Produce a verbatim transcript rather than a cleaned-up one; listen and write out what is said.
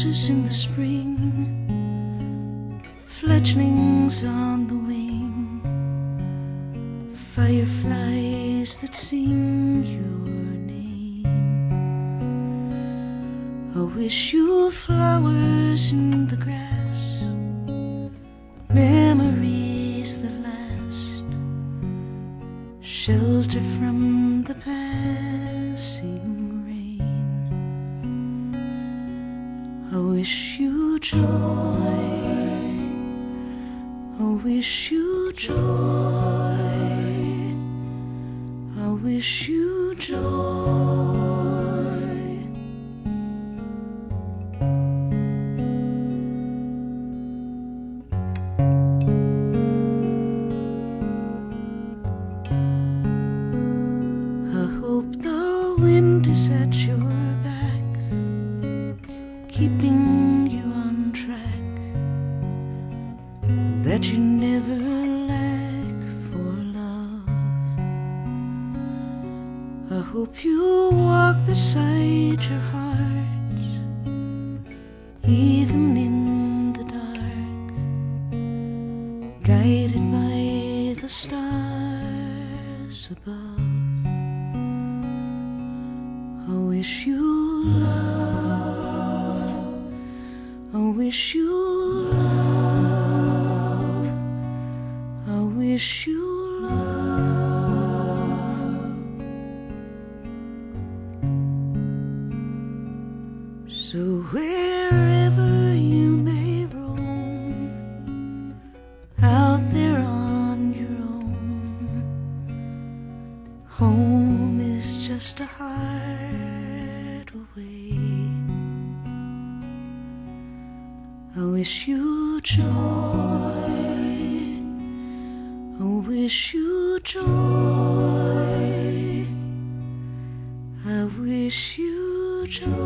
roses in the spring, fledglings on the wing, fireflies that sing your name. I wish you flowers in the grass, memories that last, shelter from the passing rain. I wish you joy, I wish you joy, I wish you joy. I hope the wind is at your back, keeping you on track, that you never lack for love. I hope you walk beside your heart, even in the dark, guided by the stars above. I wish you love, I wish you love, I wish you love. So wherever you may roam, out there on your own, home is just a heart away. I wish you joy, I wish you joy, I wish you joy.